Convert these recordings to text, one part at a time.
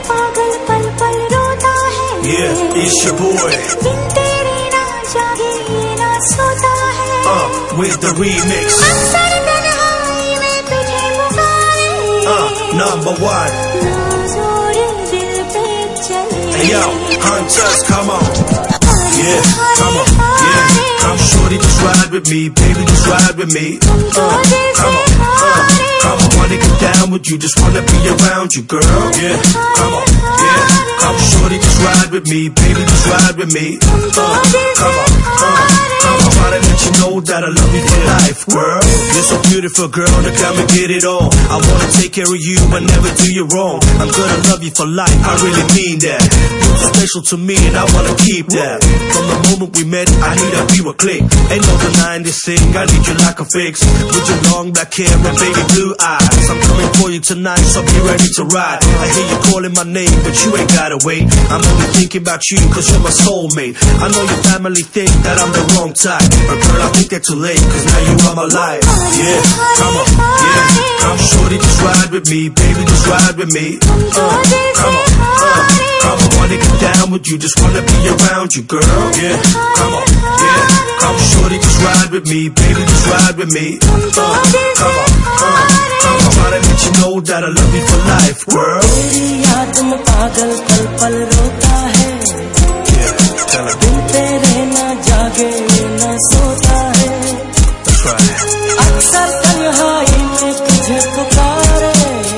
पागल पल पल रोता है. Yeah, it's your boy. बिन तेरे ना जागे ना सोता है. With the remix. अक्सर तन्हाई में तुझे पुकारे. Number one. नाज़ोर दिल पे चले. Hey yo, hunters, come on. Yeah, come on. Yeah, come shorty, just ride with me, baby, just ride with me. Come on, come on, wanna get down with you, just wanna be around you, girl. Yeah, come on. Yeah, come shorty, just ride with me, baby, just ride with me. Come on, come on, wanna let you know that I love you for life, girl. You're so beautiful, girl, look how we get it on. I wanna take care of you and never do you wrong. I'm gonna love you for life, I really mean that. You're so special to me and I wanna keep that. From the moment we met, I knew that we were click. Ain't no denying this thing, I need you like a fix. With your long black hair and baby blue eyes, I'm coming for you tonight, so be ready to ride. I hear you calling my name, but you ain't gotta wait. I'm only thinking about you, cause you're my soulmate. I know your family think that I'm the wrong type, but girl, I think they're too late, cause now you are my life. Yeah, come on, yeah, come shorty, just ride with me, baby, just ride with me. Come on, wanna get down with you, just wanna be around you, girl. Yeah, come on, yeah, come shorty, just ride with me, baby, just ride with me. Come on, wanna let you know that I love you for life, girl. तेरी याद में पागल पल पल रोता है. Yeah, tell her. बिन तेरे ना जागे ना सोता है. That's right. अक्सर तन्हाई में तुझे पुकारे.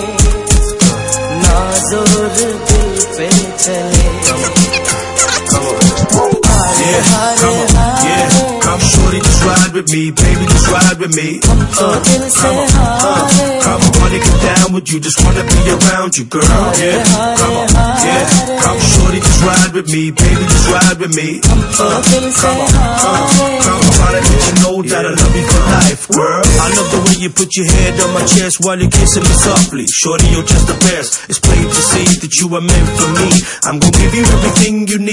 नाज़ोर दिल पे चले. Come shorty, just ride with me, baby, just ride with me. Come on, wanna get down with you, just wanna be around you, girl. Yeah, come shorty, just ride with me, baby, just ride with me. Come on, wanna let you know that I love you for life, girl. I love the way you put your head on my chest while you're kissing me softly. Shorty, you're just the best. It's plain to see that you are meant for me. I'm gonna give you everything you need.